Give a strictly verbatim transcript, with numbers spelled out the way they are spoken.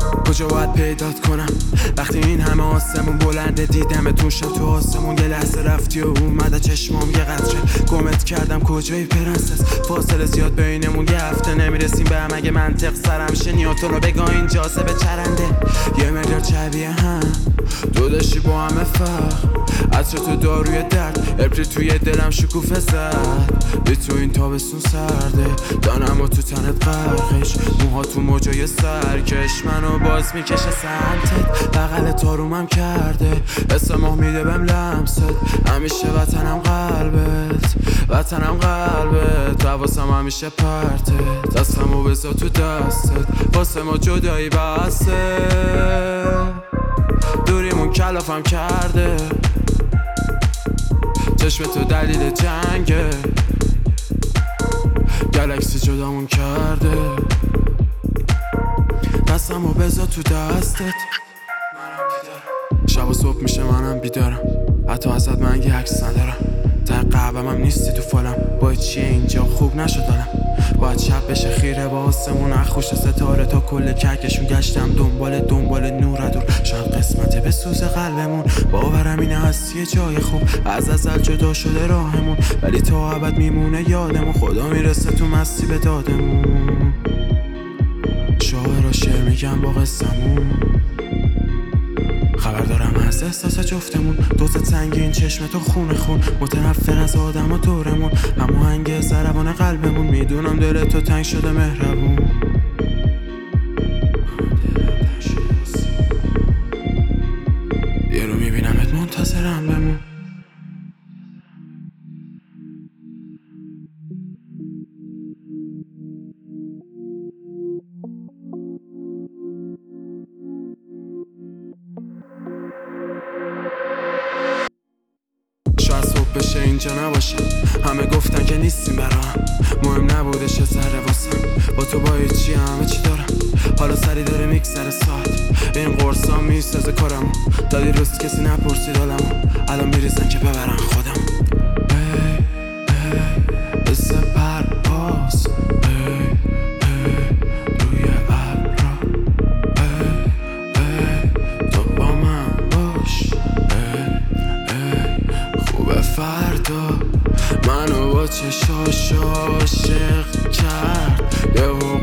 کجا باید پیدات کنم وقتی این همه آسمون بلنده؟ دیدمتون شب تو آسمون، یه لحظه رفتی و اومده چشمام یه قطره. گمت کردم کجایی پرنسس؟ فاصله زیاد بینمون یه هفته نمیرسیم به هم. اگه منطق سرم شه نیوتن رو بگاه این جاذبه چرنده. یه میلیارد شبیه هم دو داشتی با همه فرق. عطر تو داروی درد، ابری توی دلم شکوفه زد. بی تو این تابستون سرده، دانم و تو تنت غرقش. موها تو موجای سرکش منو باز میکشه سمتت. بغل تارومم کرده، حس ماه میده بهم لمست. همیشه وطنم قلبت، وطنم قلبت. حواسم همیشه پرته، دستمو بذار تو دستت. واسه ما جدایی بسته، دوریمون کلافم کرده. چشم تو دلیل جنگه، گلکسی جدامون کرده. دستمو بذار تو دستت. شب و صبح میشه منم بیدارم، حتی ازت من یه عکس ندارم. تا قهبم هم نیستی تو فالم، باید چیه اینجا خوب نشدنم. باید شب بشه خیره با آسمون اخوش ستاره تا کل کهکشون گشتم دنبال دنبال نور دور. شاید قسمته به سوز قلبمون، باورم اینه هستی جای خوب. از ازل جدا شده راهمون، ولی تا ابد میمونه یادمون. خدا میرسه تو مستی به دادمون. شاعر و شعر میگم با قصمون، خبر دارم از احساس جفتمون. دوست سنگین چشم تو خونه خون، متنفر از آدم و دورمون. اما هنگ ضربان قلبمون، میدونم دل تو تنگ شده مهربون. یه رو میبینمت منتظرم بمون. شاید صبح بشه اینجا نباشم، همه گفتن که نیستیم برام. مهم نبودش یه ذره واسم، با تو با چی همه چی دارم. حالا سری داره میگذره ساعت، این قرصا میسازه کارمو. دادی روز کسی نپرسید حالمو، الان میریزن که ببرن خودم. ای ای حس پرواز، ای ای روی ابرا. ای ای تو با من باش، ای ای خوبه فردا. منو با چشاش عاشق کرد، یهو